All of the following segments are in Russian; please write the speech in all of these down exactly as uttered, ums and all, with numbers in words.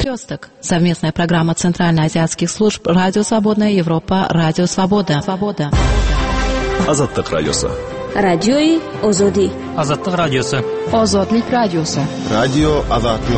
Перекресток. Совместная программа Центральноазиатских служб Радио Свободная Европа, Радио Свобода. Свобода. Азаттык радиосы. Радиои Озоди. Азаттык радиосы. Озодлик радиосы. Радио Азаттык.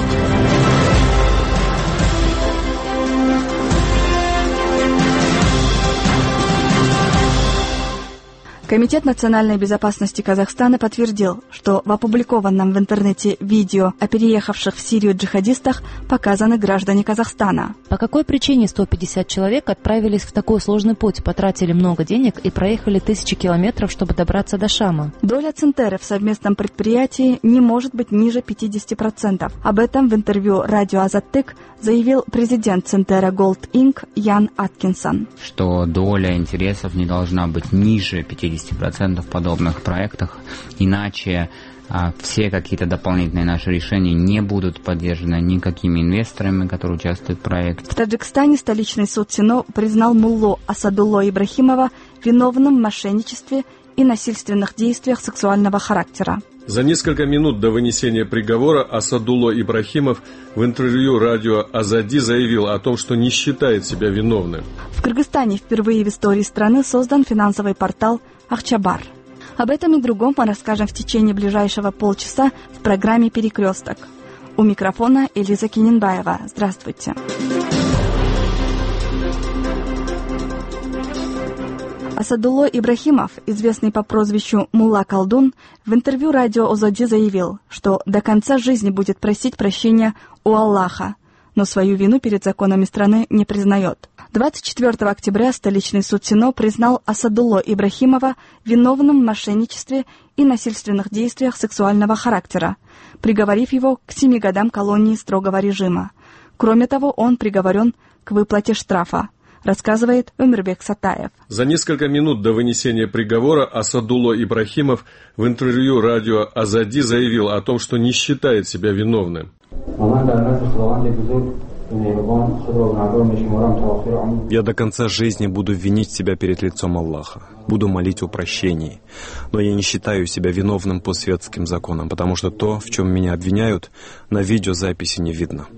Комитет национальной безопасности Казахстана подтвердил, что в опубликованном в интернете видео о переехавших в Сирию джихадистах показаны граждане Казахстана. По какой причине сто пятьдесят человек отправились в такой сложный путь, потратили много денег и проехали тысячи километров, чтобы добраться до Шама? Доля Центеры в совместном предприятии не может быть ниже пятьдесят процентов. Об этом в интервью радио Азаттык заявил президент Центера Gold инкорпорейтед Ян Аткинсон. Что доля интересов не должна быть ниже пятидесяти процентов в подобных проектах, иначе а, все какие-то дополнительные наши решения не будут поддержаны никакими инвесторами, которые участвуют в проекте. В Таджикистане столичный суд СИНО признал муллу Асадулло Ибрахимова виновным в мошенничестве и насильственных действиях сексуального характера. За несколько минут до вынесения приговора Асадулло Ибрахимов в интервью радио Азади заявил о том, что не считает себя виновным. В Кыргызстане впервые в истории страны создан финансовый портал Ахчабар. Об этом и другом мы расскажем в течение ближайшего полчаса в программе «Перекресток». У микрофона Элиза Кененбаева. Здравствуйте. Асадулло Ибрахимов, известный по прозвищу Мулла Колдун, в интервью радио Озоди заявил, что до конца жизни будет просить прощения у Аллаха, но свою вину перед законами страны не признает. двадцать четвёртого октября столичный суд СИНО признал Асадулло Ибрахимова виновным в мошенничестве и насильственных действиях сексуального характера, приговорив его к семи годам колонии строгого режима. Кроме того, он приговорен к выплате штрафа, рассказывает Умирбек Сатаев. За несколько минут до вынесения приговора Асадулло Ибрахимов в интервью радио Азади заявил о том, что не считает себя виновным. Я до конца жизни буду винить себя перед лицом Аллаха, буду молить о прощении, но я не считаю себя виновным по светским законам, потому что то, в чем меня обвиняют, на видеозаписи не видно.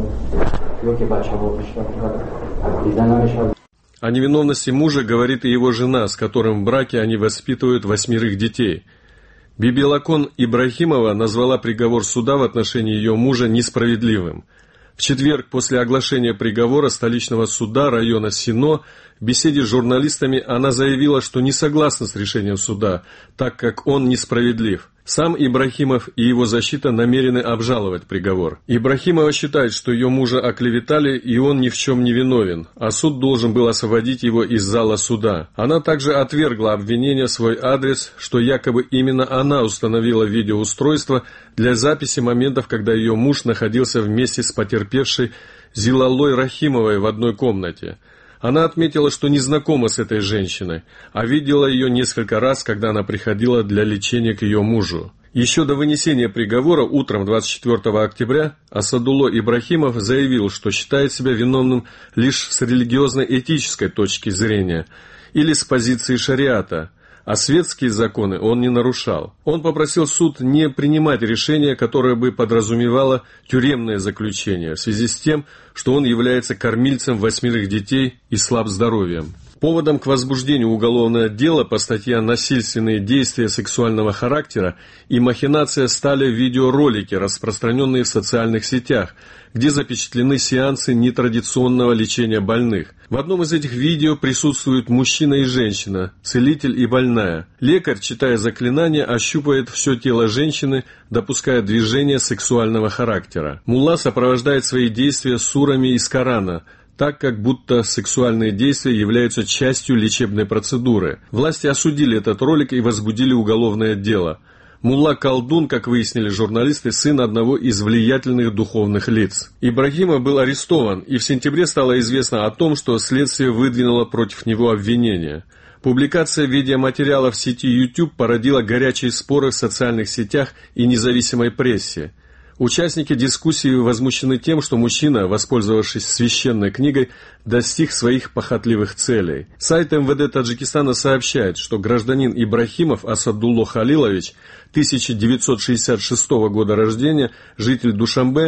О невиновности мужа говорит и его жена, с которым в браке они воспитывают восьмерых детей. Бибилакон Ибрахимова назвала приговор суда в отношении ее мужа несправедливым. В четверг после оглашения приговора столичного суда района СИНО в беседе с журналистами она заявила, что не согласна с решением суда, так как он несправедлив. Сам Ибрахимов и его защита намерены обжаловать приговор. Ибрахимова считает, что ее мужа оклеветали, и он ни в чем не виновен, а суд должен был освободить его из зала суда. Она также отвергла обвинение в свой адрес, что якобы именно она установила видеоустройство для записи моментов, когда ее муж находился вместе с потерпевшей Зилалой Рахимовой в одной комнате. Она отметила, что не знакома с этой женщиной, а видела ее несколько раз, когда она приходила для лечения к ее мужу. Еще до вынесения приговора утром двадцать четвёртого октября Асадулло Ибрахимов заявил, что считает себя виновным лишь с религиозно-этической точки зрения или с позиции шариата, а светские законы он не нарушал. Он попросил суд не принимать решение, которое бы подразумевало тюремное заключение, в связи с тем, что он является кормильцем восьмерых детей и слаб здоровьем. Поводом к возбуждению уголовного дела по статье «Насильственные действия сексуального характера» и «Махинация» стали видеоролики, распространенные в социальных сетях, где запечатлены сеансы нетрадиционного лечения больных. В одном из этих видео присутствуют мужчина и женщина, целитель и больная. Лекарь, читая заклинания, ощупывает все тело женщины, допуская движения сексуального характера. Мулла сопровождает свои действия сурами из Корана, так как будто сексуальные действия являются частью лечебной процедуры. Власти осудили этот ролик и возбудили уголовное дело. Мулла Колдун, как выяснили журналисты, сын одного из влиятельных духовных лиц. Ибрахимов был арестован, и в сентябре стало известно о том, что следствие выдвинуло против него обвинения. Публикация видеоматериала в сети YouTube породила горячие споры в социальных сетях и независимой прессе. Участники дискуссии возмущены тем, что мужчина, воспользовавшись священной книгой, достиг своих похотливых целей. Сайт эм вэ дэ Таджикистана сообщает, что гражданин Ибрахимов Асадулло Халилович, тысяча девятьсот шестьдесят шестого года рождения, житель Душанбе,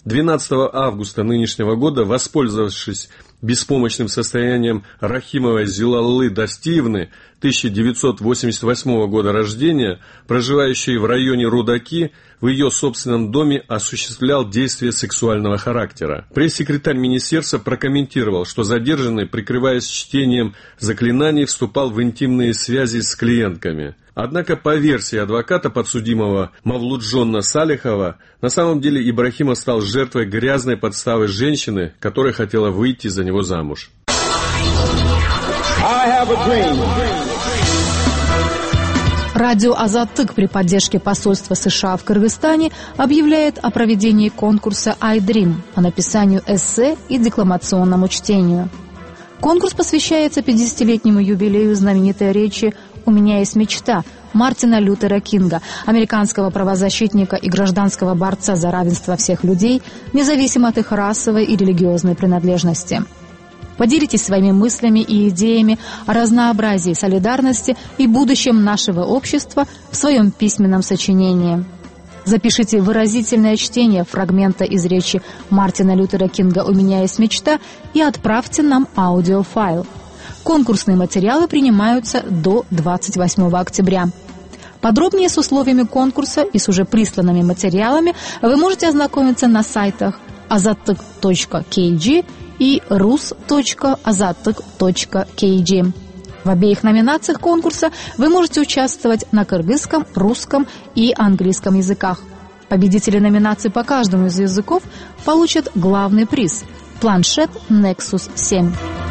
двенадцатого августа нынешнего года, воспользовавшись беспомощным состоянием Рахимовой Зилаллы Достиевны, тысяча девятьсот восемьдесят восьмого года рождения, проживающей в районе Рудаки, в ее собственном доме осуществлял действия сексуального характера. Пресс-секретарь министерства прокомментировал, что задержанный, прикрываясь чтением заклинаний, вступал в интимные связи с клиентками. Однако, по версии адвоката подсудимого Мавлуджона Салихова, на самом деле Ибрахимов стал жертвой грязной подставы женщины, которая хотела выйти за него замуж. Радио «Азаттык» при поддержке посольства США в Кыргызстане объявляет о проведении конкурса iDream по написанию эссе и декламационному чтению. Конкурс посвящается пятидесятилетнему юбилею знаменитой речи «У меня есть мечта» Мартина Лютера Кинга, американского правозащитника и гражданского борца за равенство всех людей, независимо от их расовой и религиозной принадлежности. Поделитесь своими мыслями и идеями о разнообразии, солидарности и будущем нашего общества в своем письменном сочинении. Запишите выразительное чтение фрагмента из речи Мартина Лютера Кинга «У меня есть мечта» и отправьте нам аудиофайл. Конкурсные материалы принимаются до двадцать восьмого октября. Подробнее с условиями конкурса и с уже присланными материалами вы можете ознакомиться на сайтах азаттык точка кей джи и рус точка азаттык точка кей джи. В обеих номинациях конкурса вы можете участвовать на кыргызском, русском и английском языках. Победители номинаций по каждому из языков получат главный приз – планшет Nexus семь.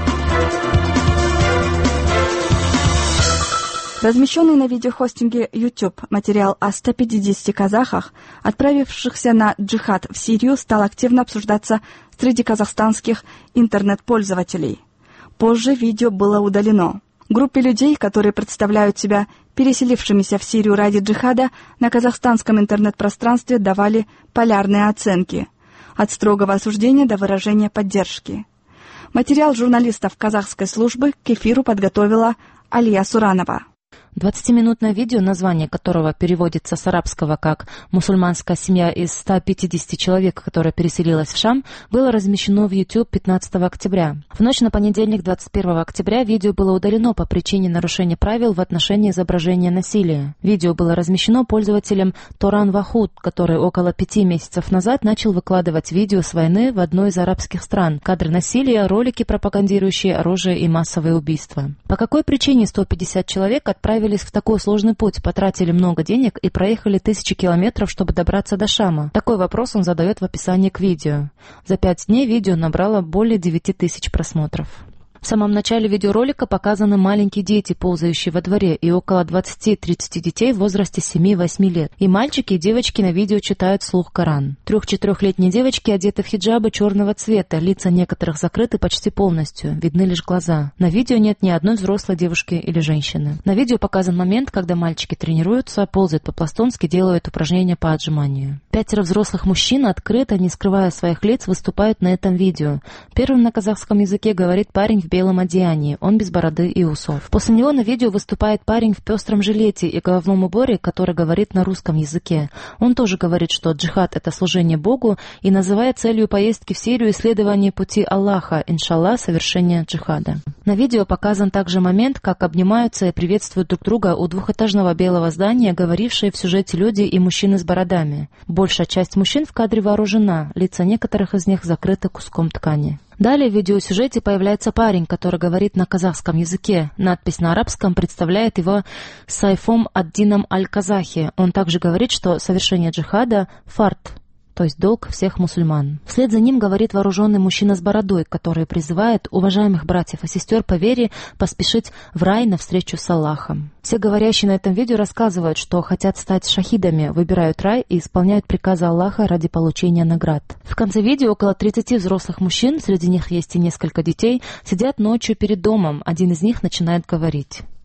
Размещенный на видеохостинге YouTube материал о ста пятидесяти казахах, отправившихся на джихад в Сирию, стал активно обсуждаться среди казахстанских интернет-пользователей. Позже видео было удалено. Группе людей, которые представляют себя переселившимися в Сирию ради джихада, на казахстанском интернет-пространстве давали полярные оценки, от строгого осуждения до выражения поддержки. Материал журналистов казахской службы к эфиру подготовила Алия Суранова. двадцатиминутное видео, название которого переводится с арабского как «Мусульманская семья из ста пятидесяти человек, которая переселилась в Шам», было размещено в YouTube пятнадцатого октября. В ночь на понедельник, двадцать первого октября, видео было удалено по причине нарушения правил в отношении изображения насилия. Видео было размещено пользователем Торан Вахуд, который около пяти месяцев назад начал выкладывать видео с войны в одной из арабских стран, кадры насилия, ролики, пропагандирующие оружие и массовые убийства. По какой причине сто пятьдесят человек отправились в такой сложный путь, потратили много денег и проехали тысячи километров, чтобы добраться до Шама? Такой вопрос он задает в описании к видео. За пять дней видео набрало более девяти тысяч просмотров. В самом начале видеоролика показаны маленькие дети, ползающие во дворе, и около двадцати-тридцати детей в возрасте семи-восьми лет. И мальчики, и девочки на видео читают вслух Коран. Трех-четырехлетние девочки одеты в хиджабы черного цвета, лица некоторых закрыты почти полностью, видны лишь глаза. На видео нет ни одной взрослой девушки или женщины. На видео показан момент, когда мальчики тренируются, ползают по-пластунски, делают упражнения по отжиманию. Пятеро взрослых мужчин открыто, не скрывая своих лиц, выступают на этом видео. Первым на казахском языке говорит парень в белом одеянии, он без бороды и усов. После него на видео выступает парень в пестром жилете и головном уборе, который говорит на русском языке. Он тоже говорит, что джихад — это служение Богу, и называет целью поездки в Сирию исследование пути Аллаха, иншаллах, совершение джихада. На видео показан также момент, как обнимаются и приветствуют друг друга у двухэтажного белого здания, говорившие в сюжете люди и мужчины с бородами. Большая часть мужчин в кадре вооружена, лица некоторых из них закрыты куском ткани. Далее в видеосюжете появляется парень, который говорит на казахском языке. Надпись на арабском представляет его Сайфом ад-Дином аль-Казахи. Он также говорит, что совершение джихада – фард, то есть долг всех мусульман. Вслед за ним говорит вооруженный мужчина с бородой, который призывает уважаемых братьев и сестер по вере поспешить в рай навстречу с Аллахом. Все говорящие на этом видео рассказывают, что хотят стать шахидами, выбирают рай и исполняют приказы Аллаха ради получения наград. В конце видео около тридцати взрослых мужчин, среди них есть и несколько детей, сидят ночью перед домом. Один из них начинает говорить.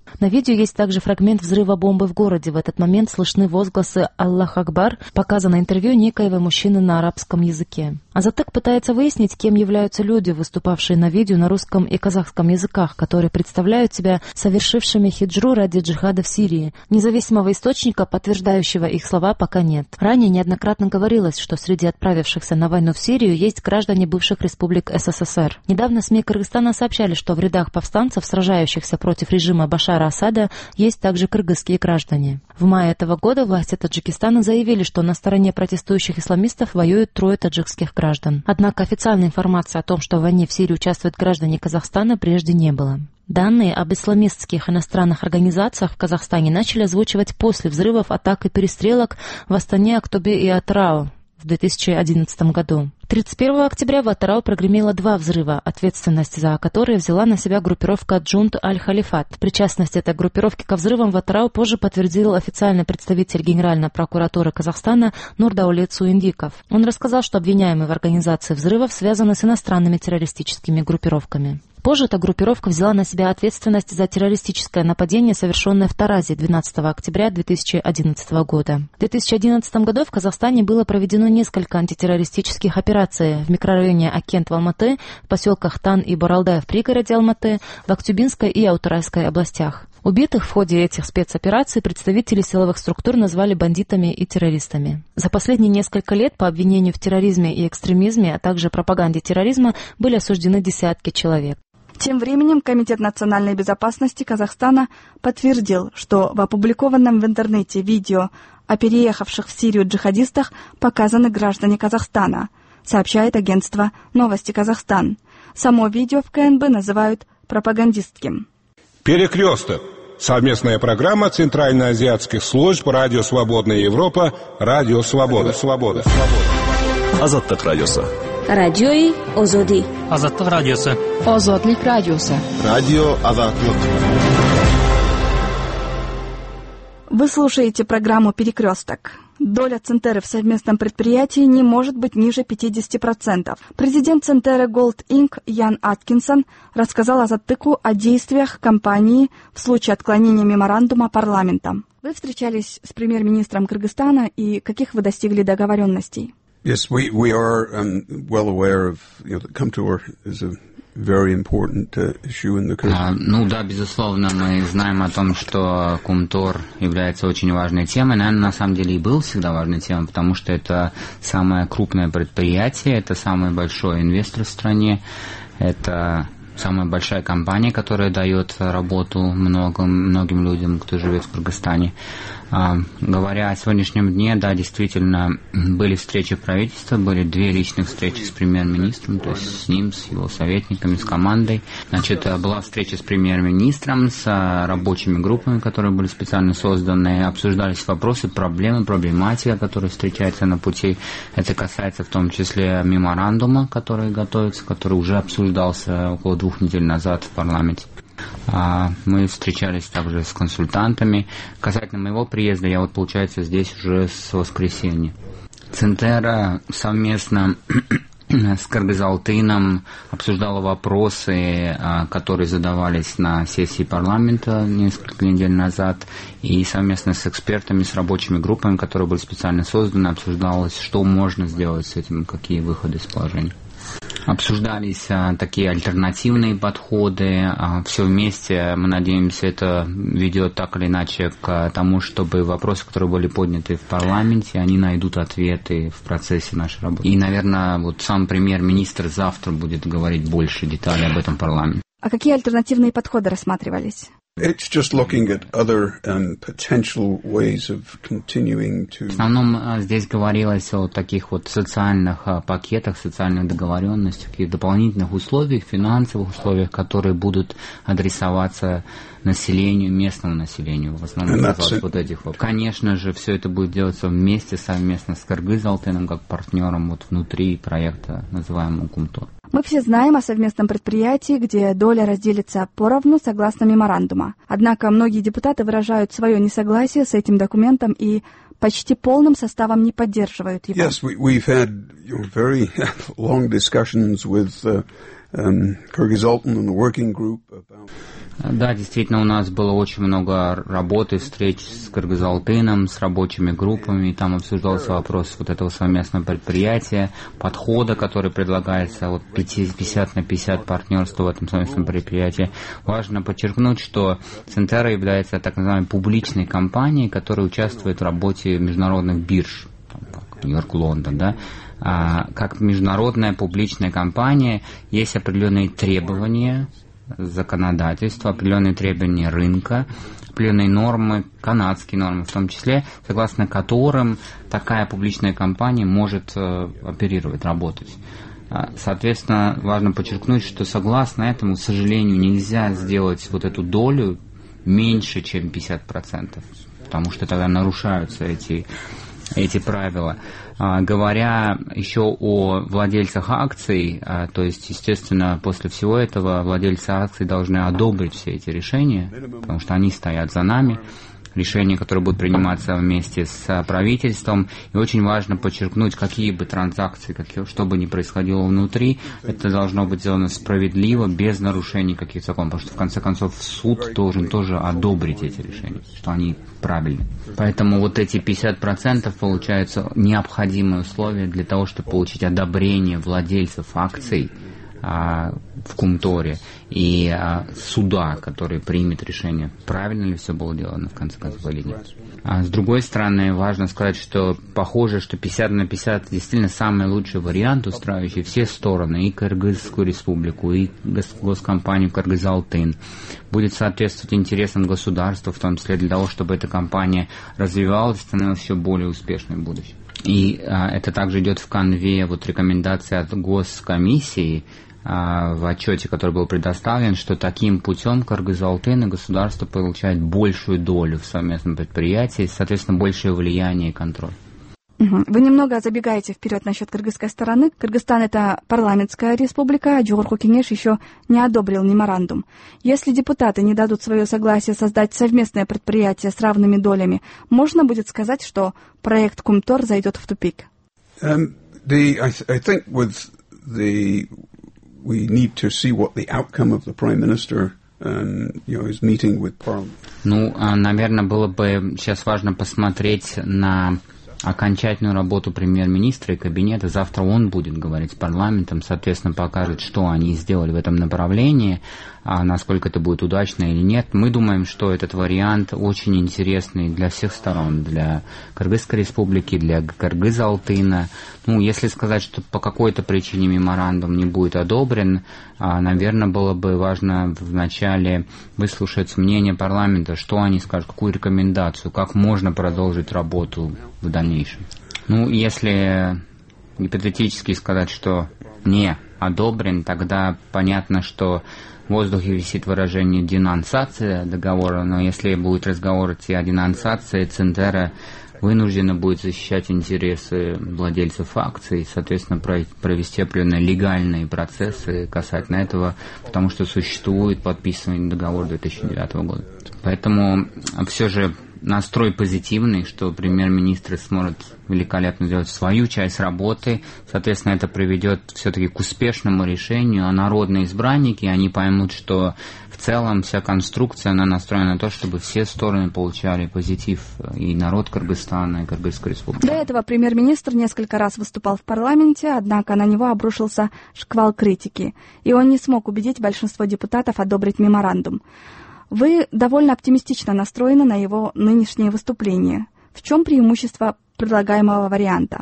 На видео есть также фрагмент взрыва бомбы в городе. В этот момент слышны возгласы «Аллах Акбар», показано интервью некоего мужчины на арабском языке. Азаттык пытается выяснить, кем являются люди, выступавшие на видео на русском и казахском языках, которые представляют себя совершившими хиджру ради джихада в Сирии. Независимого источника, подтверждающего их слова, пока нет. Ранее неоднократно говорилось, что среди отправившихся на войну в Сирию есть граждане бывших республик СССР. Недавно СМИ Кыргызстана сообщали, что в рядах повстанцев, сражающихся против режима Башара Асада, есть также кыргызские граждане. В мае этого года власти Таджикистана заявили, что на стороне протестующих исламистов воюют трое таджикских граждан. Однако официальной информации о том, что в войне в Сирии участвуют граждане Казахстана, прежде не было. Данные об исламистских иностранных организациях в Казахстане начали озвучивать после взрывов, атак и перестрелок в Астане, Актобе и Атырау в две тысячи одиннадцатом году. тридцать первого октября в Атырау прогремело два взрыва, ответственность за которые взяла на себя группировка Джунт Аль-Халифат. Причастность этой группировки ко взрывам в Атырау позже подтвердил официальный представитель Генеральной прокуратуры Казахстана Нурдаулет Суиндиков. Он рассказал, что обвиняемые в организации взрывов связаны с иностранными террористическими группировками. Позже эта группировка взяла на себя ответственность за террористическое нападение, совершенное в Таразе двенадцатого октября две тысячи одиннадцатого года. В две тысячи одиннадцатом году в Казахстане было проведено несколько антитеррористических операций в микрорайоне Акент в Алматы, в поселках Тан и Боралдай в пригороде Алматы, в Актюбинской и Аутарайской областях. Убитых в ходе этих спецопераций представители силовых структур назвали бандитами и террористами. За последние несколько лет по обвинению в терроризме и экстремизме, а также пропаганде терроризма были осуждены десятки человек. Тем временем Комитет национальной безопасности Казахстана подтвердил, что в опубликованном в интернете видео о переехавших в Сирию джихадистах показаны граждане Казахстана, сообщает агентство «Новости Казахстан». Само видео в КНБ называют пропагандистским. «Перекресток» — совместная программа Центральноазиатских служб «Радио Свободная Европа», «Радио Свобода». Свобода. Азаттык радиосы. Радиои Озоди. Азаттык радиосы. Озодлик радиосы. Радио Азаттык. Вы слушаете программу «Перекресток». Доля Центеры в совместном предприятии не может быть ниже пятидесяти процентов. Президент Центеры Gold инкорпорейтед Ян Аткинсон рассказал Азаттыку о действиях компании в случае отклонения меморандума парламентом. Вы встречались с премьер-министром Кыргызстана, и каких вы достигли договоренностей? Yes, we we are um, well aware of, you know, that Kumtor is a very important uh, issue in the Kyrgyzstan. Uh, ну да, безусловно, мы знаем о том, что Kumtor является очень важной темой. Наверное, на самом деле и был всегда важной темой, потому что это самое крупное предприятие, это самый большой инвестор в стране, это самая большая компания, которая дает работу многим, многим людям, кто живет в Кыргызстане. А, говоря о сегодняшнем дне, да, действительно, были встречи правительства, были две личных встречи с премьер-министром, то есть с ним, с его советниками, с командой. Значит, была встреча с премьер-министром, с рабочими группами, которые были специально созданы, обсуждались вопросы, проблемы, проблематика, которая встречается на пути. Это касается в том числе меморандума, который готовится, который уже обсуждался около двух недель назад в парламенте. Мы встречались также с консультантами. Касательно моего приезда, я вот, получается, здесь уже с воскресенья. Центера совместно с Кыргыз-Алтыном обсуждала вопросы, которые задавались на сессии парламента несколько недель назад, и совместно с экспертами, с рабочими группами, которые были специально созданы, обсуждалось, что можно сделать с этим, какие выходы из положения. Обсуждались а, такие альтернативные подходы. А, все вместе, мы надеемся, это ведет так или иначе к тому, чтобы вопросы, которые были подняты в парламенте, они найдут ответы в процессе нашей работы. И, наверное, вот сам премьер-министр завтра будет говорить больше деталей об этом в парламенте. А какие альтернативные подходы рассматривались? It's just looking at other um, potential ways of continuing to... В основном здесь говорилось о таких вот социальных пакетах, социальных договоренностях, таких дополнительных условиях, финансовых условиях, которые будут адресоваться населению, местному населению. В основном касалось вот этих вот. Конечно же, все это будет делаться вместе, совместно с Кыргыз-Алтыном, как партнером вот внутри проекта, называемого Kumtor. Мы все знаем о совместном предприятии, где доля разделится поровну согласно меморандума. Однако многие депутаты выражают свое несогласие с этим документом и почти полным составом не поддерживают его. Yes, we, we've had, you know, very long discussions with uh, um, Kyrgyz-Altan and the working group about... Да, действительно, у нас было очень много работы, встреч с Кыргыз-Алтыном, с рабочими группами, и там обсуждался вопрос вот этого совместного предприятия, подхода, который предлагается, вот пятьдесят на пятьдесят партнерства в этом совместном предприятии. Важно подчеркнуть, что Центера является так называемой публичной компанией, которая участвует в работе международных бирж, там, как Нью-Йорк, Лондон, да. А, как международная публичная компания есть определенные требования законодательства, определенные требования рынка, определенные нормы, канадские нормы в том числе, согласно которым такая публичная компания может э, оперировать, работать. Соответственно, важно подчеркнуть, что согласно этому, к сожалению, нельзя сделать вот эту долю меньше, чем пятьдесят процентов, потому что тогда нарушаются эти, эти правила. А, говоря еще о владельцах акций, а, то есть, естественно, после всего этого владельцы акций должны одобрить все эти решения, потому что они стоят за нами. Решения, которые будут приниматься вместе с правительством. И очень важно подчеркнуть, какие бы транзакции, какие, что бы ни происходило внутри, это должно быть сделано справедливо, без нарушений каких-то законов. Потому что, в конце концов, суд должен тоже одобрить эти решения, что они правильны. Поэтому вот эти пятьдесят процентов получаются необходимые условия для того, чтобы получить одобрение владельцев акций а, в Кумторе и а, суда, который примет решение, правильно ли все было сделано в конце концов или нет. А с другой стороны, важно сказать, что похоже, что пятьдесят на пятьдесят действительно самый лучший вариант, устраивающий все стороны, и Кыргызскую республику, и госкомпанию Кыргыз-Алтын, будет соответствовать интересам государства, в том числе для того, чтобы эта компания развивалась и становилась еще более успешной в будущем. И а, это также идет в конве вот рекомендации от Госкомиссии, в отчете, который был предоставлен, что таким путем Кыргыз-Алтын и государство получает большую долю в совместном предприятии, соответственно, большее влияние и контроль. Вы немного забегаете вперед насчет кыргызской стороны. Кыргызстан — это парламентская республика, а Жогорку Кеңеш еще не одобрил меморандум. Если депутаты не дадут свое согласие создать совместное предприятие с равными долями, можно будет сказать, что проект Кумтор зайдет в тупик? Um, the, I, I think with the we need to see what the outcome of the Prime Minister um, you know, his meeting with Parliament. Ну, наверное, было бы сейчас важно посмотреть на окончательную работу премьер-министра и кабинета. Завтра он будет говорить с парламентом, соответственно, покажет, что они сделали в этом направлении, а насколько это будет удачно или нет. Мы думаем, что этот вариант очень интересный для всех сторон, для Кыргызской республики, для Кыргыз-Алтына. Ну, если сказать, что по какой-то причине меморандум не будет одобрен, наверное, было бы важно вначале выслушать мнение парламента, что они скажут, какую рекомендацию, как можно продолжить работу в дальнейшем. Ну, если гипотетически сказать, что не одобрен, тогда понятно, что в воздухе висит выражение денонсация договора, но если будет разговор идти о денонсации, Центера вынуждена будет защищать интересы владельцев акций, соответственно, провести определенные легальные процессы касательно этого, потому что существует подписанный договор две тысячи девятого года. Поэтому все же настрой позитивный, что премьер-министр сможет великолепно сделать свою часть работы. Соответственно, это приведет все-таки к успешному решению, а народные избранники, они поймут, что в целом вся конструкция, она настроена на то, чтобы все стороны получали позитив, и народ Кыргызстана, и Кыргызская республика. До этого премьер-министр несколько раз выступал в парламенте, однако на него обрушился шквал критики, и он не смог убедить большинство депутатов одобрить меморандум. Вы довольно оптимистично настроены на его нынешнее выступление. В чем преимущество предлагаемого варианта?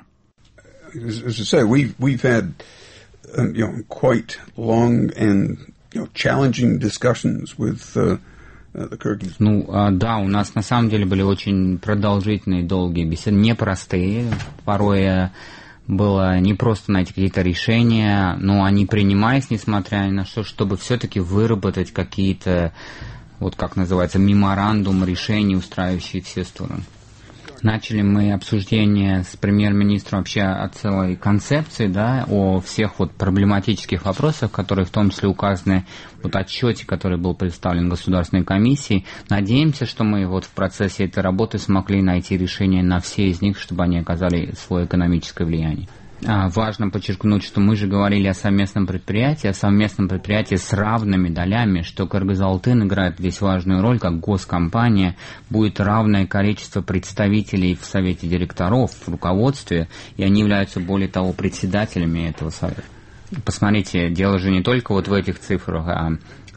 As I say, we've we've had um, you know quite long and you know challenging discussions with uh, uh, the Kyrgyz. Ну да, у нас на самом деле были очень продолжительные, долгие беседы, непростые, порой было не просто найти какие-то решения, но они принимались, несмотря ни на что, чтобы все-таки выработать какие-то, вот как называется, меморандум решений, устраивающие все стороны. Начали мы обсуждение с премьер-министром вообще о целой концепции, да, о всех вот проблематических вопросах, которые в том числе указаны в отчете, который был представлен Государственной комиссией. Надеемся, что мы вот в процессе этой работы смогли найти решение на все из них, чтобы они оказали свое экономическое влияние. Важно подчеркнуть, что мы же говорили о совместном предприятии, о совместном предприятии с равными долями, что Кыргыз-Алтын играет здесь важную роль, как госкомпания, будет равное количество представителей в совете директоров, в руководстве, и они являются, более того, председателями этого совета. Посмотрите, дело же не только вот в этих цифрах, а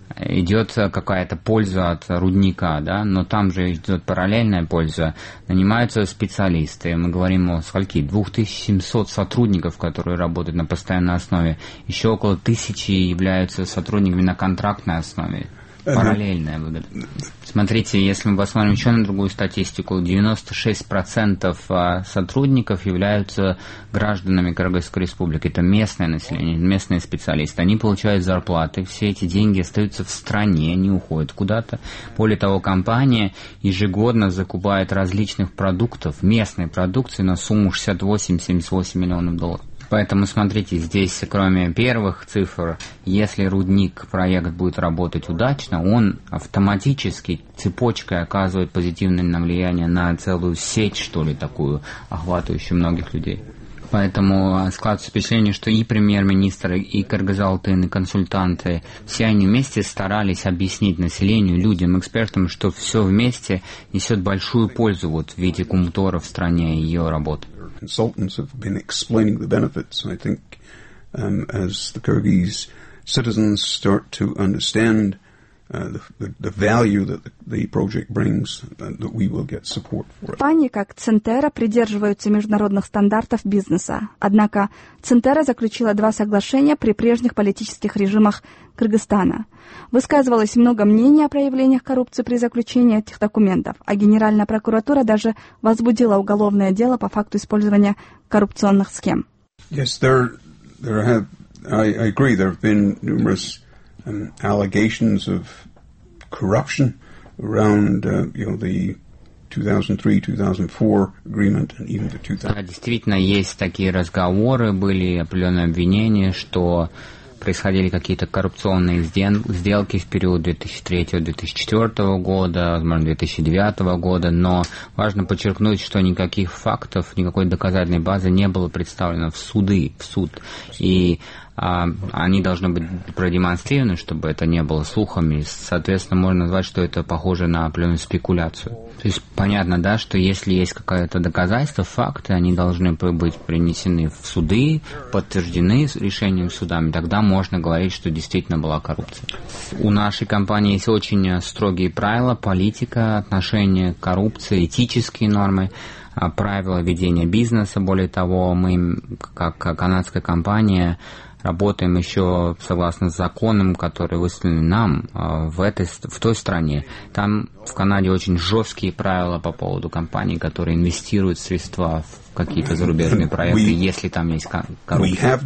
идет какая-то польза от рудника, да, но там же идет параллельная польза. Нанимаются специалисты, мы говорим о скольки, две тысячи семьсот сотрудников, которые работают на постоянной основе, еще около тысячи являются сотрудниками на контрактной основе. Параллельная выгода. Смотрите, если мы посмотрим еще на другую статистику, девяносто шесть процентов сотрудников являются гражданами Кыргызской республики. Это местное население, местные специалисты. Они получают зарплаты, все эти деньги остаются в стране, не уходят куда-то. Более того, компания ежегодно закупает различных продуктов, местной продукции на сумму шестьдесят восемь - семьдесят восемь миллионов долларов. Поэтому, смотрите, здесь, кроме первых цифр, если рудник, проект будет работать удачно, он автоматически цепочкой оказывает позитивное влияние на целую сеть, что ли, такую, охватывающую многих людей. Поэтому складывается впечатление, что и премьер-министр, и Кыргыз-Алтын, и консультанты, все они вместе старались объяснить населению, людям, экспертам, что все вместе несет большую пользу вот в виде Кумтора в стране и ее работы. Consultants have been explaining the benefits. I think um, as the Kyrgyz citizens start to understand uh, the, the, the value that the, the project brings, uh, that we will get support for it. Компании, как Центера, придерживаются международных стандартов бизнеса. Однако Центера заключила два соглашения при прежних политических режимах Кыргызстана. Высказывалось много мнений о проявлениях коррупции при заключении этих документов, а Генеральная прокуратура даже возбудила уголовное дело по факту использования коррупционных схем. Yes, there, there have. I, I agree. There have been numerous um, allegations of corruption around, uh, you know, the two thousand three two thousand four agreement and even the two thousand. Да, действительно, есть такие разговоры, были определенные обвинения, что происходили какие-то коррупционные сделки в период две тысячи третьего - две тысячи четвёртого года, возможно, две тысячи девятого года, но важно подчеркнуть, что никаких фактов, никакой доказательной базы не было представлено в суды, в суд. И а, они должны быть продемонстрированы, чтобы это не было слухами. Соответственно, можно назвать, что это похоже на определенную спекуляцию. То есть понятно, да, что если есть какое-то доказательство, факты, они должны быть принесены в суды, подтверждены решением судами, тогда можно говорить, что действительно была коррупция. У нашей компании есть очень строгие правила, политика, отношение к коррупции, этические нормы, правила ведения бизнеса. Более того, мы, как канадская компания, работаем еще согласно законам, которые выставлены нам в, этой, в той стране. Там в Канаде очень жесткие правила по поводу компаний, которые инвестируют средства в какие-то зарубежные проекты, we, если там есть коррупция.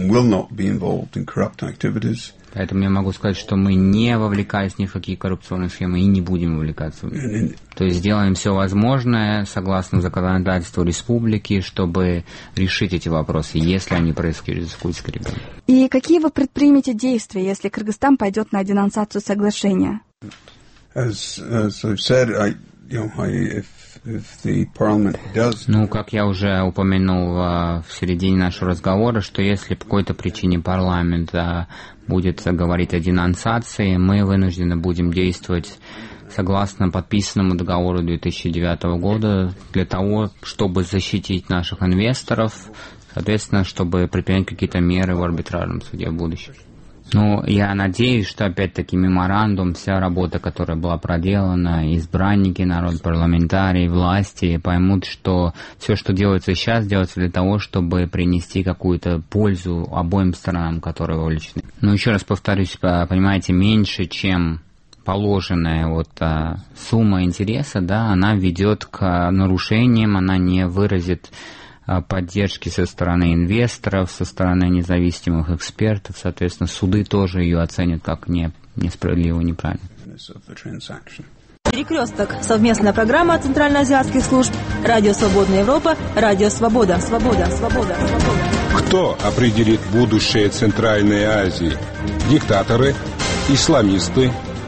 Поэтому я могу сказать, что мы не вовлекались ни в какие коррупционные схемы и не будем вовлекаться. То есть делаем все возможное, согласно законодательству республики, чтобы решить эти вопросы, если они происходят в Курильском регионе. И какие вы предпримете действия, если Кыргызстан пойдет на денонсацию соглашения? As, as I've said, I, you know, I, if, if the parliament does... Ну, как я уже упомянул в середине нашего разговора, что если по какой-то причине парламент будет говорить о денонсации, мы вынуждены будем действовать согласно подписанному договору две тысячи девятого года для того, чтобы защитить наших инвесторов, соответственно, чтобы предпринять какие-то меры в арбитражном суде в будущем. Ну, я надеюсь, что опять-таки меморандум, вся работа, которая была проделана, избранники, народ, парламентарии, власти поймут, что все, что делается сейчас, делается для того, чтобы принести какую-то пользу обоим сторонам, которые вовлечены. Но еще раз повторюсь, понимаете, меньше, чем положенная вот а, сумма интереса, да, она ведет к нарушениям, она не выразит поддержки со стороны инвесторов, со стороны независимых экспертов. Соответственно, суды тоже ее оценят как не, несправедливую, неправильно. Перекресток. Совместная программа Центральноазиатских служб. Радио Свободная Европа. Радио Свобода. Свобода. Свобода. Свобода. Кто определит будущее Центральной Азии? Диктаторы, исламисты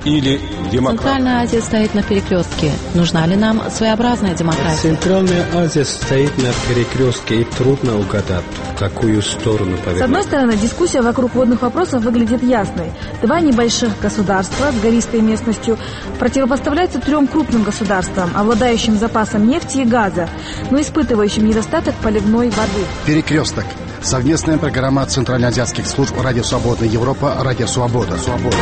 или демократ? Центральная Азия стоит на перекрестке. Нужна ли нам своеобразная демократия? Центральная Азия стоит на перекрестке, и трудно угадать, в какую сторону повернуть. С одной стороны, дискуссия вокруг водных вопросов выглядит ясной. Два небольших государства с гористой местностью противопоставляются трем крупным государствам, обладающим запасом нефти и газа, но испытывающим недостаток поливной воды. Перекресток. Совместная программа центральноазиатских служб «Радио Свободная Европа», «Радио Свобода». Свобода.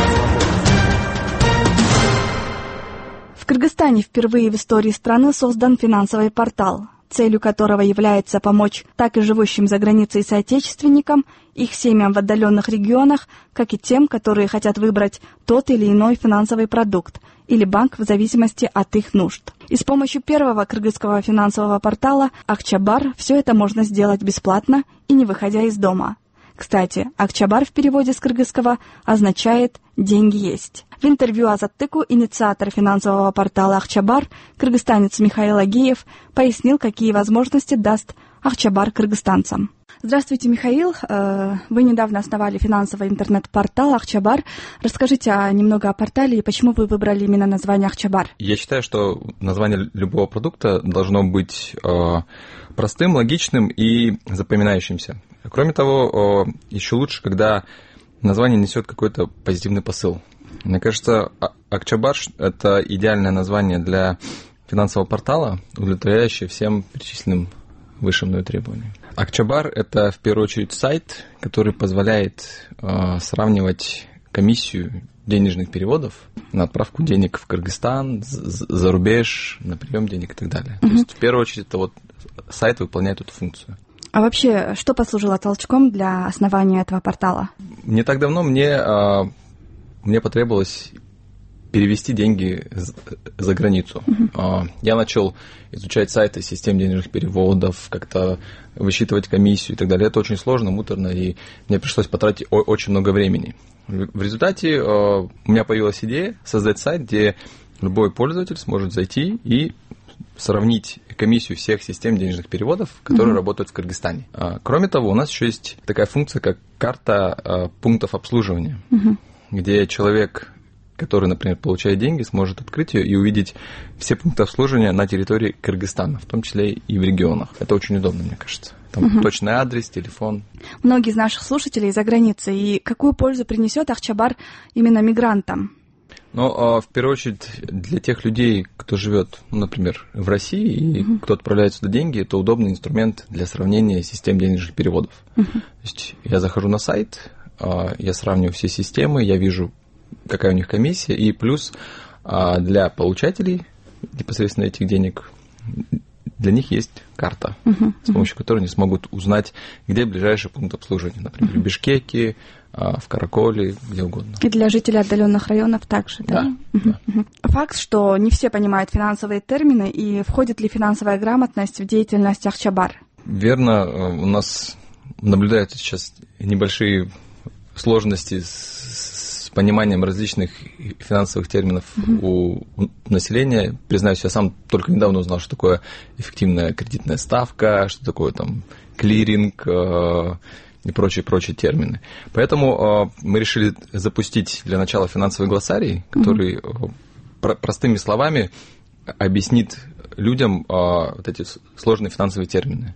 В Кыргызстане впервые в истории страны создан финансовый портал, целью которого является помочь так и живущим за границей соотечественникам, их семьям в отдаленных регионах, как и тем, которые хотят выбрать тот или иной финансовый продукт или банк в зависимости от их нужд. И с помощью первого кыргызского финансового портала «Акчабар» все это можно сделать бесплатно и не выходя из дома. Кстати, «Акчабар» в переводе с кыргызского означает «деньги есть». В интервью Азаттыку инициатор финансового портала «Акчабар», кыргызстанец Михаил Агеев, пояснил, какие возможности даст «Акчабар» кыргызстанцам. Здравствуйте, Михаил. Вы недавно основали финансовый интернет-портал «Акчабар». Расскажите немного о портале и почему вы выбрали именно название «Акчабар». Я считаю, что название любого продукта должно быть простым, логичным и запоминающимся. Кроме того, еще лучше, когда название несет какой-то позитивный посыл. Мне кажется, «Акчабар» — это идеальное название для финансового портала, удовлетворяющее всем перечисленным выше мной требованиям. «Акчабар» — это в первую очередь сайт, который позволяет э, сравнивать комиссию денежных переводов на отправку денег в Кыргызстан, за рубеж, на прием денег и так далее. Mm-hmm. То есть в первую очередь это вот сайт выполняет эту функцию. А вообще, что послужило толчком для основания этого портала? Не так давно мне, э, мне потребовалось перевести деньги за границу. Uh-huh. Я начал изучать сайты систем денежных переводов, как-то высчитывать комиссию и так далее. Это очень сложно, муторно, и мне пришлось потратить очень много времени. В результате у меня появилась идея создать сайт, где любой пользователь сможет зайти и сравнить комиссию всех систем денежных переводов, которые uh-huh. работают в Кыргызстане. Кроме того, у нас еще есть такая функция, как карта пунктов обслуживания, uh-huh. где человек, который, например, получает деньги, сможет открыть ее и увидеть все пункты обслуживания на территории Кыргызстана, в том числе и в регионах. Это очень удобно, мне кажется. Там угу. точный адрес, телефон. Многие из наших слушателей за границей. И какую пользу принесет «Акчабар» именно мигрантам? Ну, в первую очередь, для тех людей, кто живет, ну, например, в России, и угу. кто отправляет сюда деньги, это удобный инструмент для сравнения систем денежных переводов. Угу. То есть я захожу на сайт, я сравниваю все системы, я вижу, какая у них комиссия, и плюс а, для получателей непосредственно этих денег, для них есть карта, uh-huh, с помощью uh-huh. которой они смогут узнать, где ближайший пункт обслуживания, например, uh-huh. в Бишкеке, а, в Караколе, где угодно. И для жителей отдаленных районов также, да? Да, uh-huh, да. Uh-huh. Факт, что не все понимают финансовые термины, и входит ли финансовая грамотность в деятельность «Акчабар»? Верно, у нас наблюдаются сейчас небольшие сложности с пониманием различных финансовых терминов uh-huh. у населения. Признаюсь, я сам только недавно узнал, что такое эффективная кредитная ставка, что такое там клиринг э, и прочие-прочие термины. Поэтому э, мы решили запустить для начала финансовый глоссарий, который uh-huh. про- простыми словами объяснит людям э, вот эти сложные финансовые термины.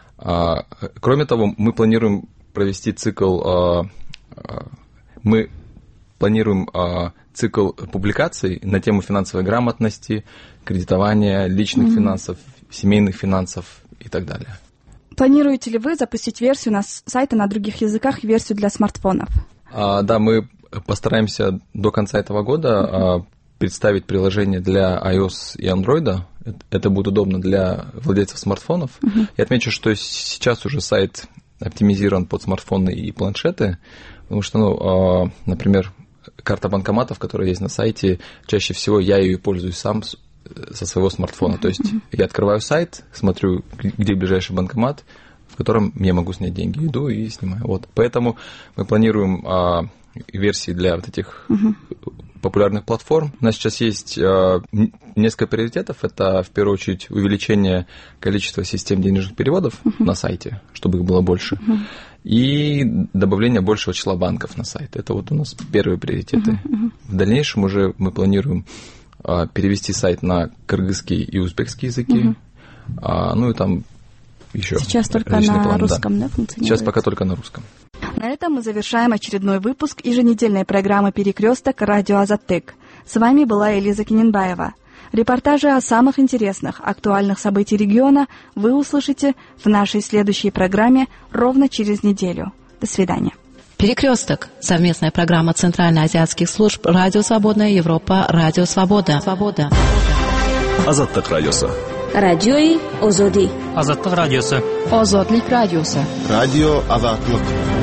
Э, кроме того, мы планируем провести цикл э, э, мы планируем э, цикл публикаций на тему финансовой грамотности, кредитования, личных mm-hmm. финансов, семейных финансов и так далее. Планируете ли вы запустить версию на сайта на других языках и версию для смартфонов? А, да, мы постараемся до конца этого года mm-hmm. представить приложение для iOS и Android. Это будет удобно для владельцев смартфонов. Mm-hmm. Я отмечу, что сейчас уже сайт оптимизирован под смартфоны и планшеты, потому что, ну, например, карта банкоматов, которая есть на сайте, чаще всего я ее пользуюсь сам со своего смартфона. Mm-hmm. То есть я открываю сайт, смотрю, где ближайший банкомат, в котором я могу снять деньги. Иду и снимаю. Вот. Поэтому мы планируем а, версии для вот этих mm-hmm. популярных платформ. У нас сейчас есть а, несколько приоритетов. Это, в первую очередь, увеличение количества систем денежных переводов mm-hmm. на сайте, чтобы их было больше. Mm-hmm. и добавление большего числа банков на сайт. Это вот у нас первые приоритеты. Uh-huh, uh-huh. В дальнейшем уже мы планируем а, перевести сайт на кыргызский и узбекский языки. Uh-huh. а, ну и там еще Сейчас только на план, русском, да, да, функционирует? Сейчас пока только на русском. На этом мы завершаем очередной выпуск еженедельной программы «Перекресток» радио «Азаттык». С вами была Элиза Кененбаева. Репортажи о самых интересных, актуальных событиях региона вы услышите в нашей следующей программе ровно через неделю. До свидания. Перекресток. Совместная программа Центральноазиатских служб Радио Свободная Европа, Радио Свобода. Свобода. Азаттык радиосы. Радиои Озоди. Азаттык радиосы. Озодлик радиосы. Радио Азаттык.